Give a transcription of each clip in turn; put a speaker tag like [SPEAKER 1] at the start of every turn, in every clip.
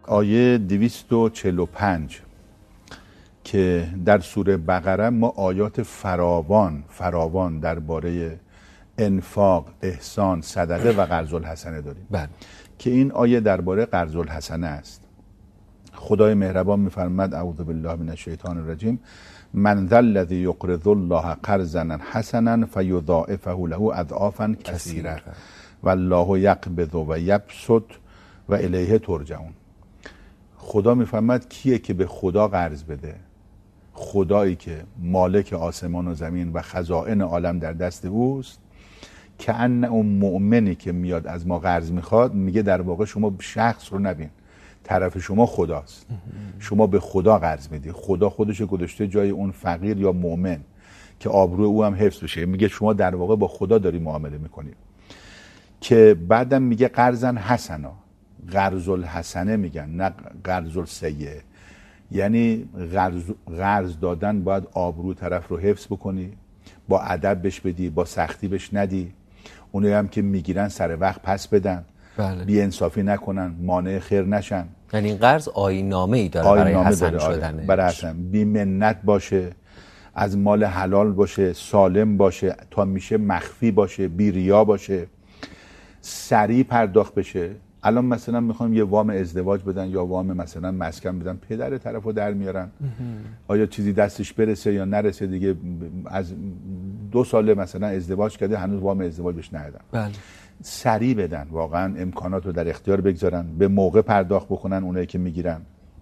[SPEAKER 1] آیه 245 که در سوره بقره ما آیات فراوان درباره انفاق، احسان، صدقه و قرض الحسنه داریم.
[SPEAKER 2] بله.
[SPEAKER 1] که این آیه درباره قرض الحسنه است. خدای مهربان می‌فرماید اعوذ بالله من الشیطان الرجیم من ذا الذی یقرض الله قرضا حسنا فیضاعفه له اضعافا کثیره والله یقبض و یبسط و الیه ترجعون. خدا می‌فرماید کیه که به خدا قرض بده، خدایی که مالک آسمان و زمین و خزائن عالم در دست اوست، که ان اون مؤمنی که میاد از ما قرض میخواد میگه در واقع شما شخص رو نبین، طرف شما خداست. شما به خدا قرض میدی، خدا خودش گذاشته جای اون فقیر یا مؤمن که آبرو او هم حفظ بشه. میگه شما در واقع با خدا داری معامله میکنی. که بعدم میگه قرضا حسنا، قرض الحسنه میگن نه قرض السیئه. یعنی قرض دادن باید آبرو طرف رو حفظ بکنی، با ادب بهش بدی، با سختی بهش ندی. اونایی هم که میگیرن سر وقت پس بدن.
[SPEAKER 2] بله.
[SPEAKER 1] بی انصافی نکنن، مانع خیر نشن.
[SPEAKER 2] یعنی این قرض آیین‌نامه‌ای داره برای حسن شدنش.
[SPEAKER 1] برای حسن بی منت باشه، از مال حلال باشه، سالم باشه، تا میشه مخفی باشه، بی ریا باشه، سریع پرداخت بشه. الان مثلا میخوام یه وام ازدواج بدن یا وام مثلا مسکن بدن، پدر طرفو در میارن. آیا چیزی دستش برسه یا نرسه دیگه، از 2 سال مثلا ازدواج کرده هنوز وام ازدواج بهش ندادن.
[SPEAKER 2] بله.
[SPEAKER 1] سریع بدن، واقعا امکانات رو در اختیار بگذارن، به موقع پرداخت بکنن اونایی که میگیرن.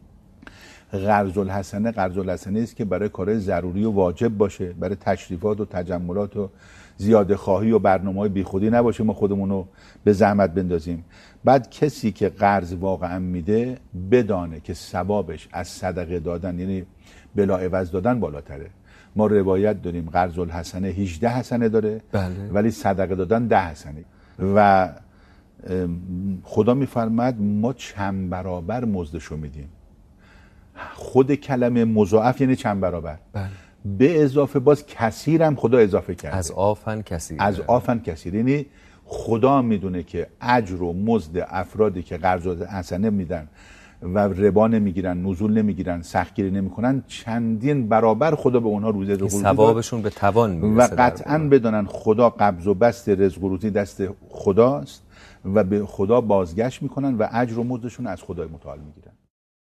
[SPEAKER 1] قرض الحسنه است که برای کارهای ضروری و واجب باشه، برای تشریفات و تجملات و زیاده خواهی و برنامه‌های بیخودی نباشه، ما خودمون رو به زحمت بندازیم. بعد کسی که قرض واقعا میده بدانه که ثوابش از صدقه دادن، یعنی بلا عوض دادن، بالاتره. ما روایت داریم قرض الحسنه 18 حسنه داره.
[SPEAKER 2] بله.
[SPEAKER 1] ولی صدقه دادن 10 حسنه. و خدا میفرماد ما چند برابر مزدشو میدیم. خود کلمه مضاعف یعنی چند برابر.
[SPEAKER 2] بله.
[SPEAKER 1] به اضافه باز کثیرم خدا اضافه کرده.
[SPEAKER 2] از آفن کثیر.
[SPEAKER 1] از آفن کثیر، یعنی خدا میدونه که اجر و مزد افرادی که قرض حسنه میدن و ربا نمیگیرن، نزول نمیگیرن، سختگیری نمیکنن، چندین برابر خدا به اونها روزی رزق
[SPEAKER 2] ثوابشون به توان میرسه.
[SPEAKER 1] و قطعاً بدانن خدا قبض و بست رزق و روزی دست خداست و به خدا بازگشت میکنن و اجر و مزدشون از خدای متعال میگیرن.